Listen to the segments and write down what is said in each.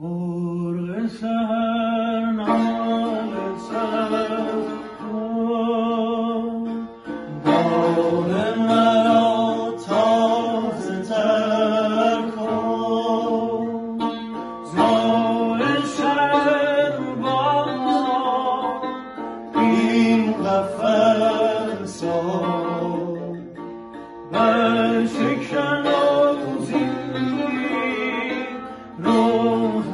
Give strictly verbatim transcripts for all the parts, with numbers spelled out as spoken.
مرغ سحر نال سحر کن، باد مرا تازه تر کن. زار شهر با این قفسا برشکن و زیر روح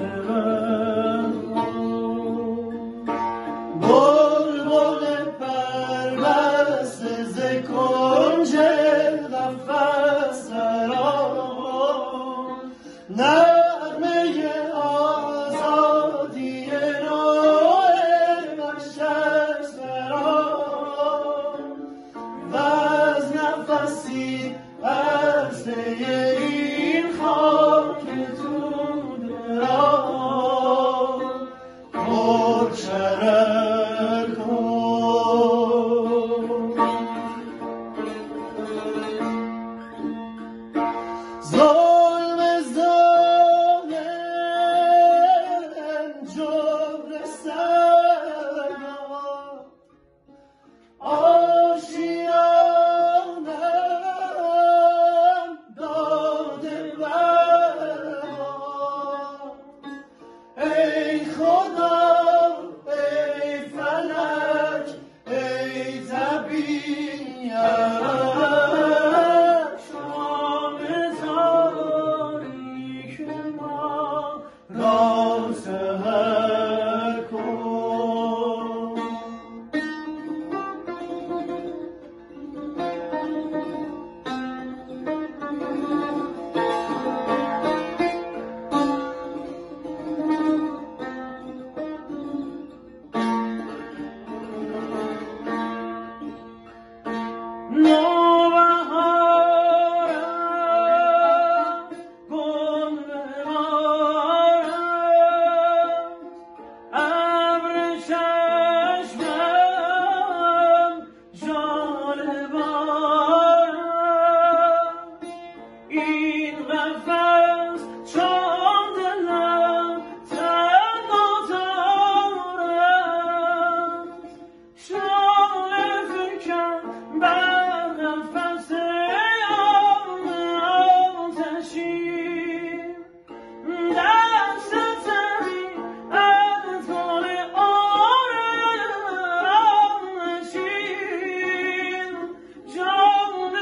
بلبل پربسته ز کنج قفس درآمد، نغمه آزادی نوع بخشش درآمد و از نفسی عرصه این خاک تو درآمد پر شرر کن. ظلم ظالم جبر سرما آشیانم داده بر ما. ای خدا ای فلک ای طبیعت، شام تاریک ما را سحر کن. نوبهارم گل ببارم، ابر چشمم ژاله بارم. این قفس